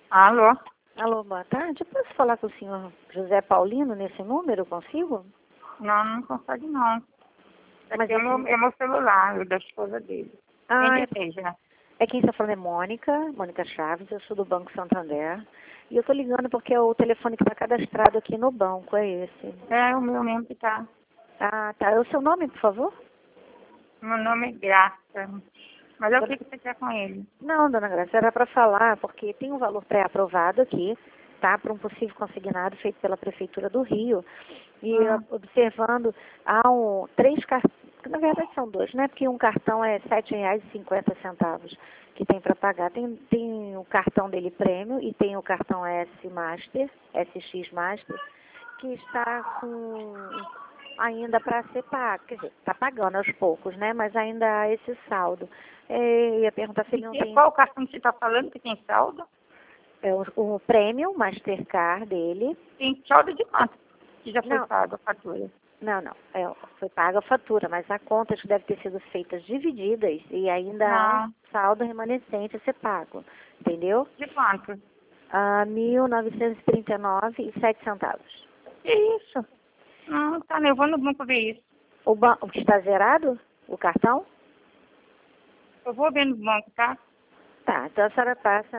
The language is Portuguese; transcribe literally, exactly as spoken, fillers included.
Alô? Alô, boa tarde. Eu posso falar com o senhor José Paulino nesse número? Consigo? Não, não consegue não. Mas Aqui é, meu, é meu celular, o da esposa dele. Ah, Quem é, deseja? é quem está falando é Mônica, Mônica Chaves, eu sou do Banco Santander. E eu estou ligando porque é o telefone que está cadastrado aqui no banco, é esse. É o meu mesmo que tá. Ah, tá. É o seu nome, por favor? Meu nome é Graça. Mas eu Dona- sei que você quer com ele. Não, dona Graça, era para falar, porque tem um valor pré-aprovado aqui, tá? Para um possível consignado feito pela Prefeitura do Rio. E Hum. observando, há um, três cartões, na verdade são dois, né? Porque um cartão é sete reais e cinquenta centavos que tem para pagar. Tem, tem o cartão dele prêmio e tem o cartão S Master, S X Master, que está com ainda para ser pago. Quer dizer, está pagando aos poucos, né? Mas ainda há esse saldo. É, eu ia perguntar se ele não E tem qual o cartão que você está falando que tem saldo? é, o, o prêmio Mastercard dele. Tem saldo de quanto? Que já foi Não, pago a fatura. Não, não. É, foi paga a fatura, mas há contas que devem ter sido feitas divididas e ainda há um Não. saldo remanescente a ser pago. Entendeu? De quanto? Ah, mil novecentos e trinta e nove e sete centavos. Que isso? Não, tá, eu vou no banco ver isso. O banco está zerado? O cartão? Eu vou ver no banco, tá? Tá, então a senhora passa